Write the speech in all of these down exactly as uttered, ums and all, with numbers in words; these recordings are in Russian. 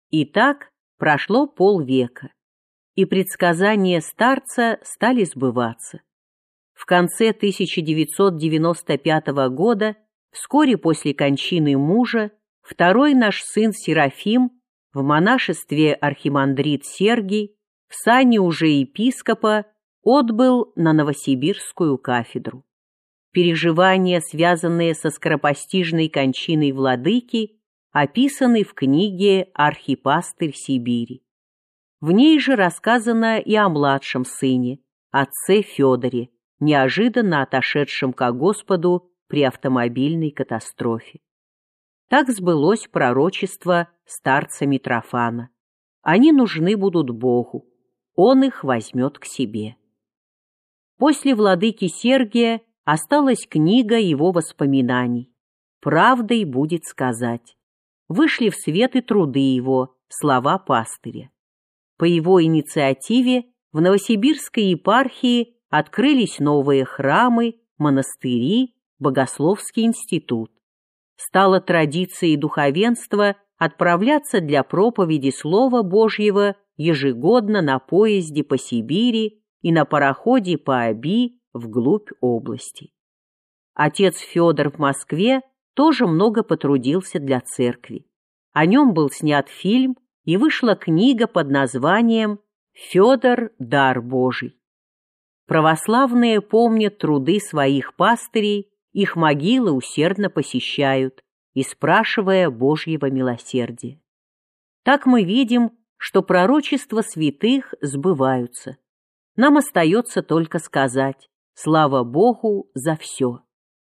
И так прошло полвека, и предсказания старца стали сбываться. В конце тысяча девятьсот девяносто пятого года, вскоре после кончины мужа, второй наш сын Серафим в монашестве архимандрит Сергий в сане уже епископа отбыл на Новосибирскую кафедру. Переживания, связанные со скоропостижной кончиной владыки, описаны в книге «Архипастырь Сибири». В ней же рассказано и о младшем сыне, отце Федоре, неожиданно отошедшем ко Господу при автомобильной катастрофе. Так сбылось пророчество старца Митрофана. Они нужны будут Богу, Он их возьмет к себе. После владыки Сергия осталась книга его воспоминаний. Правдой будет сказать. Вышли в свет и труды его, слова пастыря. По его инициативе в Новосибирской епархии открылись новые храмы, монастыри, богословский институт. Стало традицией духовенства отправляться для проповеди Слова Божьего ежегодно на поезде по Сибири и на пароходе по Оби вглубь области. Отец Федор в Москве тоже много потрудился для церкви. О нем был снят фильм и вышла книга под названием «Федор – дар Божий». Православные помнят труды своих пастырей, их могилы усердно посещают, и спрашивая Божьего милосердия. Так мы видим, что пророчества святых сбываются. Нам остается только сказать «Слава Богу за все».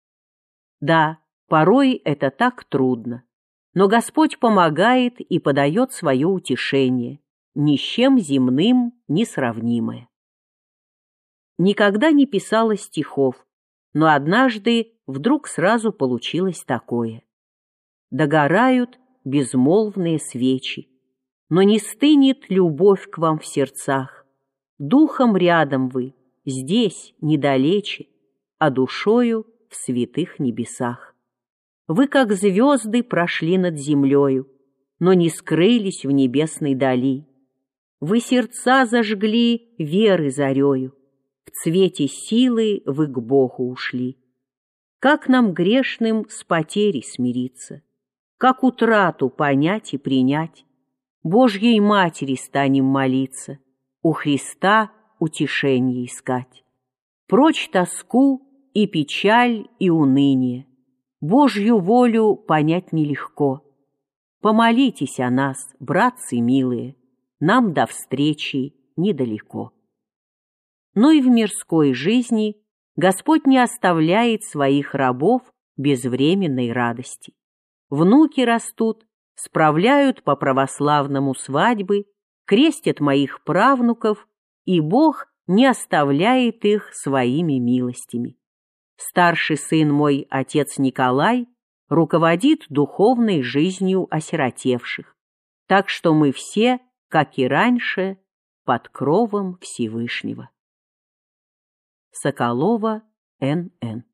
Да, порой это так трудно, но Господь помогает и подает свое утешение, ни с чем земным несравнимое. Никогда не писала стихов, но однажды вдруг сразу получилось такое. Догорают безмолвные свечи, но не стынет любовь к вам в сердцах. Духом рядом вы, здесь, недалече, а душою в святых небесах. Вы, как звезды, прошли над землею, но не скрылись в небесной дали. Вы сердца зажгли веры зарею, в цвете силы вы к Богу ушли. Как нам грешным с потерей смириться? Как утрату понять и принять? Божьей Матери станем молиться, у Христа утешение искать. Прочь тоску и печаль и уныние, Божью волю понять нелегко. Помолитесь о нас, братцы милые, нам до встречи недалеко. Но и в мирской жизни Господь не оставляет своих рабов без временной радости. Внуки растут, справляют по православному свадьбы, крестят моих правнуков, и Бог не оставляет их своими милостями. Старший сын мой, отец Николай, руководит духовной жизнью осиротевших, так что мы все, как и раньше, под кровом Всевышнего. Соколова, Н Н